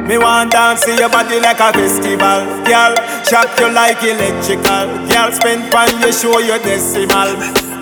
Me want dance to your body like a festival. Girl, shock you like electrical. Girl, spend pan you show your decimal.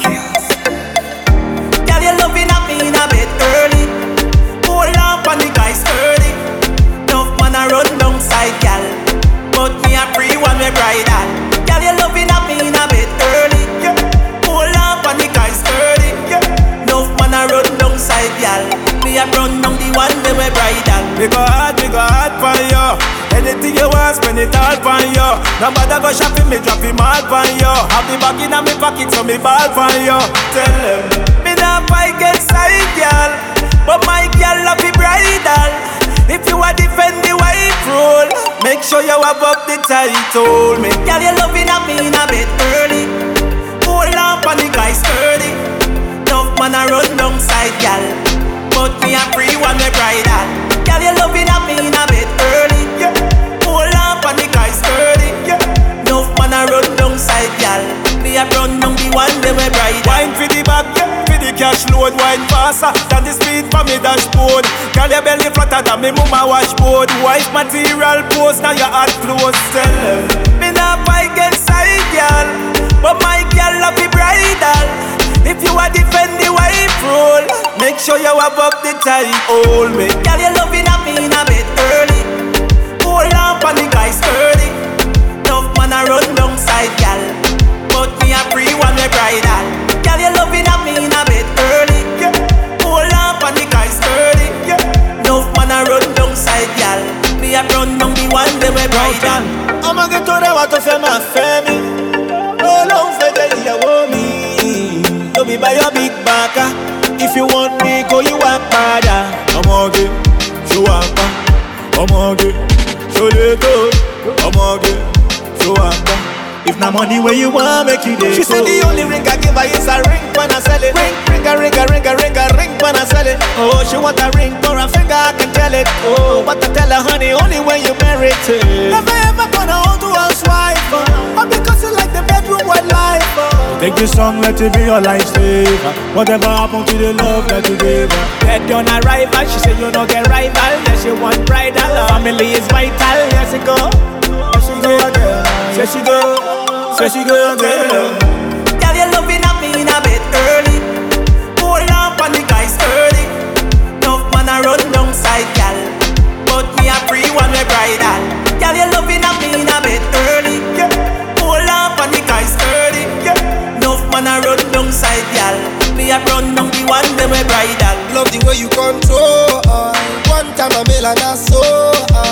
Girl, you loving up me in a bit early. Hold on on the guy sturdy. Enough man a run down side, girl, but me a free one me bridal. Girl, you loving up me in a bit early. Hold on on the guy sturdy. Enough man a run down side, girl, me a run down the one me bridal. Me go hard for you. Anything you want, spend it all for you. Nobody go shopping, me drop him all for you. Have the bag in me pocket, so me ball for you. Tell them, me not fight against side, girl, but my girl love the bridal. If you a defend the white rule, make sure you have up the title. Me girl, you loving up me in a bit early. Hold on on the guy sturdy. Enough man a run down side, girl, but me a free one me bridal. Girl, you loving up me in a bit early. Hold on on the guy sturdy. Enough man a run down side, girl, me a run down the one me bridal. Wine for the bag, for the cash load. Wine faster than the speed for me dashboard. Girl, your belly flatter than me mama washboard. Wife material post, now your heart close. Tell them, me not fight against side, girl, but my girl love the bridal. If you a defend the white rule, make sure you have up the title. Me girl, you loving up me in a bit early. Hold on on the guy sturdy. Enough man a run down side, girl, but me a free one me bridal. Girl, you loving up me in a bit early. Hold on on the guy sturdy. Enough man a run down side, girl, me a run down the one me bridal. I'ma get to the water for my family. Roll on for the year with me. Don't be by your big backer. If you want me, go you walk harder. I'm okay, so walk back. I'm okay, so let go. I'm okay, so walk back. If na money where you want, make you day. She said the only ring I give her is a ring when I sell it. Ring, ring a ring a ring a ring a ring when I sell it. Oh, she want a ring for a finger, I can tell it. Oh, but I tell her, honey, only when you married it. Never ever gonna hold to a housewife. But because you like the bedroom with life. Take this song, let it be your lifesaver. Whatever happened to the love that you gave her? Dead on arrival, she say you no get rival. Then she want bridal, family is vital. Yes she go, there she go again. there she go, there she go again. Girl, you loving up me in a bit early. Hold on on the guy sturdy. Enough man a run down side, girl, but me a free one me bridal. Girl, you loving up me in a bit early. Hold on on the guy sturdy. Enough man a run down side, girl, me a run down the one me bridal. Love the way you control. One time I mail and I saw.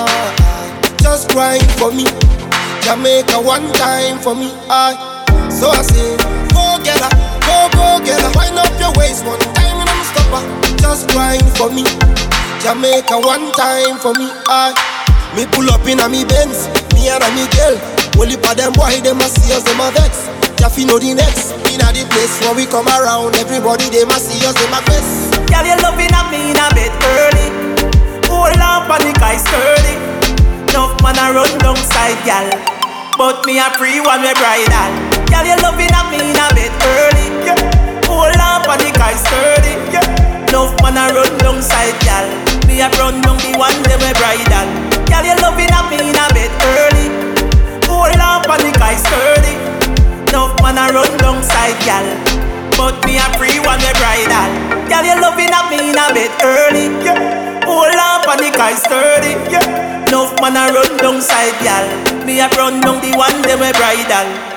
Just grind for me. Jamaica one time for me. So I say, go get her, go get her. Wind up your waist one time and I'm stopper. Just grind for me. Jamaica one time for me. Me pull up in a me Benz, me and a me girl. Only for them boy, them a see us, them a vex. Jaffi know the next. In a the place when we come around, everybody they must see us, them a quest. Girl, you loving up me in a bit early. Hold on on the guy sturdy. Enough man a run down side, girl, but me a free one me bridal. Girl, you loving up me in a bit early. Hold on on the guy sturdy. Enough man a run down side, girl, me a run down the one me bridal. Girl, you loving up me in a bit early. Hold on on the guy sturdy. Enough man a run down side, girl, but me a free one me bridal. Girl, you loving up me in a bit early. Hold on on the guy sturdy. Enough man a run down side, girl, me a run down the one me bridal.